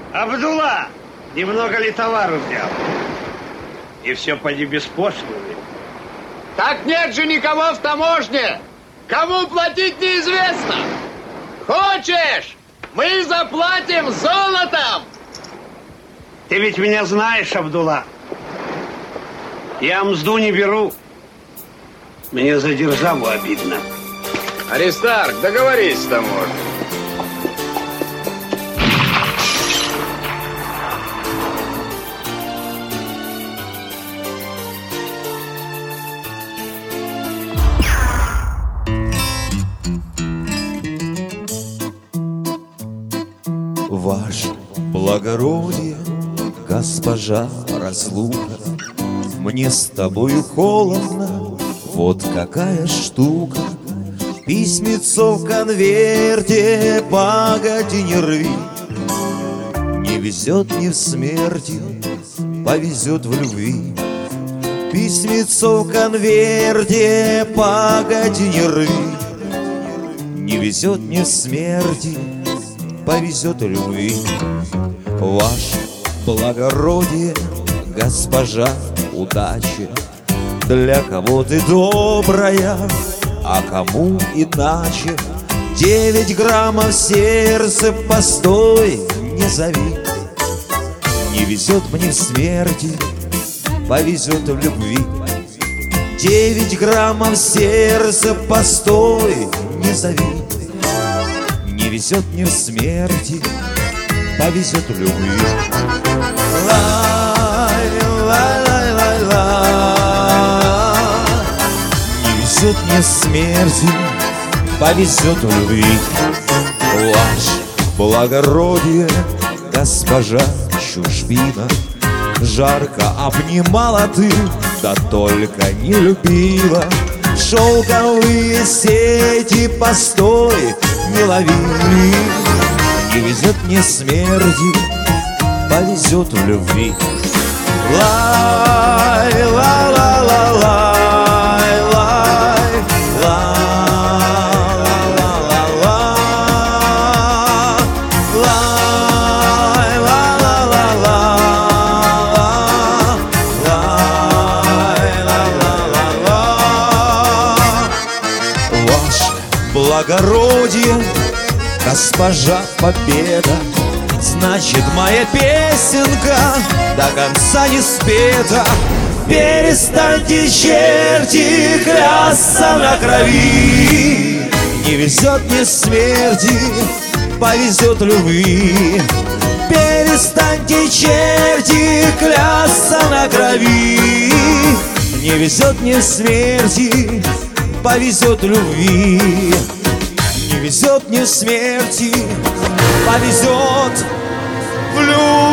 Абдулла, немного ли товару взял? И все поди без пошлины. Так нет же никого в таможне. Кому платить неизвестно. Хочешь, мы заплатим золотом. Ты ведь меня знаешь, Абдулла. Я мзду не беру. Мне за державу обидно. Аристарх, договорись с таможней. Ваше благородие, госпожа разлука, мне с тобою холодно, вот какая штука. Письмецо в конверте, погоди, не рви. Не везет мне в смерти, повезет в любви. Письмецо в конверте, погоди, не рви. Не везет мне в смерти, повезет в любви. Ваше благородие, госпожа удачи, для кого ты добрая, а кому иначе. 9 граммов сердца, постой, не зови. Не везет мне в смерти, повезет в любви. 9 граммов сердца, постой, не зови. Не везет мне в смерти, повезет в любви. Не везет мне в смерти, повезет в любви. Ваше благородие, госпожа чужбина, жарко обнимала ты, да только не любила. Шелковые сети, постой, не лови. Не везет мне смерти, повезет в любви. Лай, ла, ла, ла, лай, лай, лай, ла, ла, ла, лай, ла, ла, ла, лай, ла, ла, ла. Ваше благородие, госпожа Победа, значит, моя песенка до конца не спета. Перестаньте, черти, клясться на крови. Не везет мне смерти, повезет любви. Перестаньте, черти, клясться на крови. Не везет мне смерти, повезет любви. Не везет мне смерти, повезет в любви.